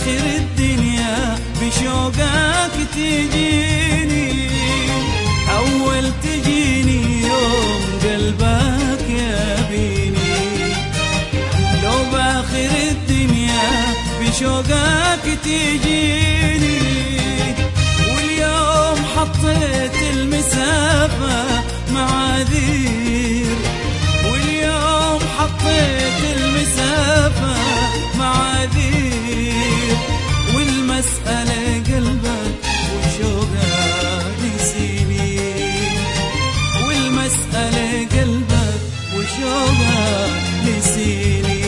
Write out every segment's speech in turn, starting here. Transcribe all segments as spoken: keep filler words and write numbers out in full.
باخر الدنيا بشوقك تجيني، أول تجيني يوم قلبك يبيني. لو باخر الدنيا بشوقك تجيني، واليوم حطيت المسافة معاذير، واليوم حطيت المسافة معاذير، والمسألة قلبك وشوقك نسيني، والمسألة قلبك وشوقك نسيني.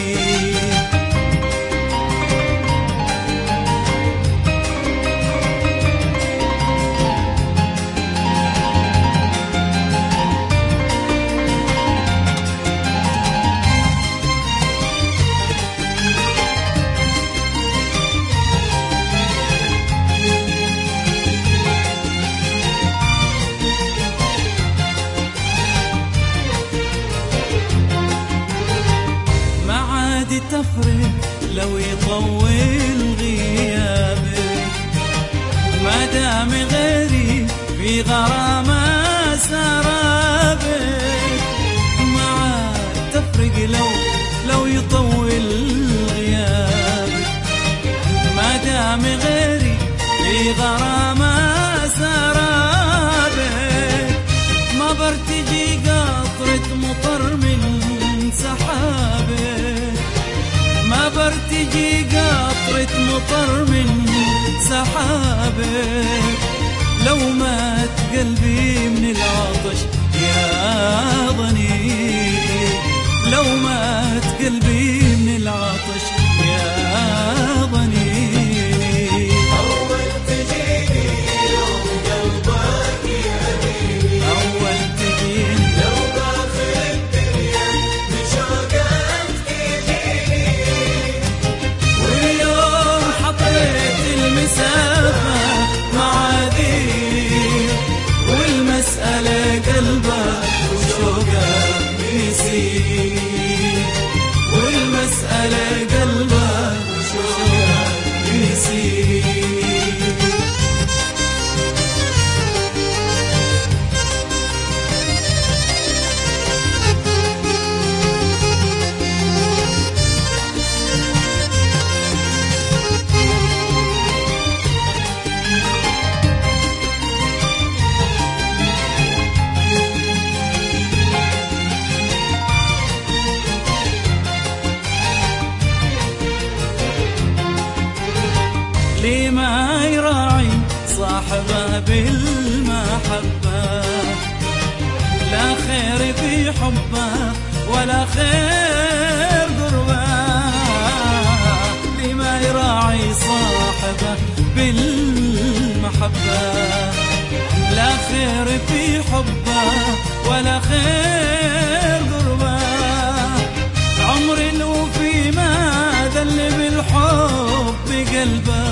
تفرق لو يطول غيابك، ما دام غيري في غرامة سرابك. ما عاد تفرق لو لو يطول غيابك، ما دام غيري في غرامة سرابك. ما برتجي قطرة مطر من سحابك، ما برتجي قطرة مطر من سحابك. لو مات قلبي من العطش يا ضنيني، لو مات قلبي من العطش يا ضنيني. أول تجيني يوم قلبك يبيني، أول تجيني لو باخر الدنيا بشوقك تجيني، واليوم حطيت المسافة معاذير، والمسألة قلبك وشوقك نسيني، والمسألة قلبك وشوقك نسيني. ليه ما يراعي صاحبه بالمحبة، لا خير في حبه ولا خير قربه. ليه ما يراعي صاحبه بالمحبة، لا خير في حبه ولا خير قربه. عمري لو في ما ذل بالحب قلبه،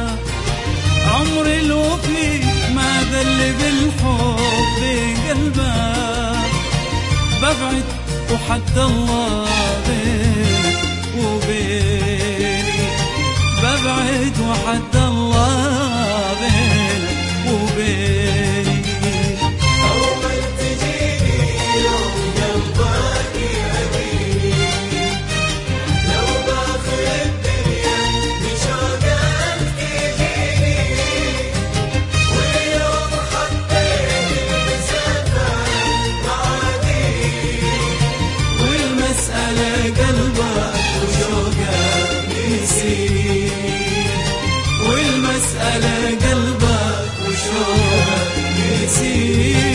عمري لو في ما ذل بالحب قلبه. ببعد وحد الله بينك وبيني، ببعد وحد الله بينك وبيني. أول تجيني يوم قلبك يبيني، لو باخر الدنيا بشوقك تجيني، واليوم حطيت المسافة معاذير، والمسألة قلبك وشوقك نسيني، والمسألة قلبك وشوقك نسيني.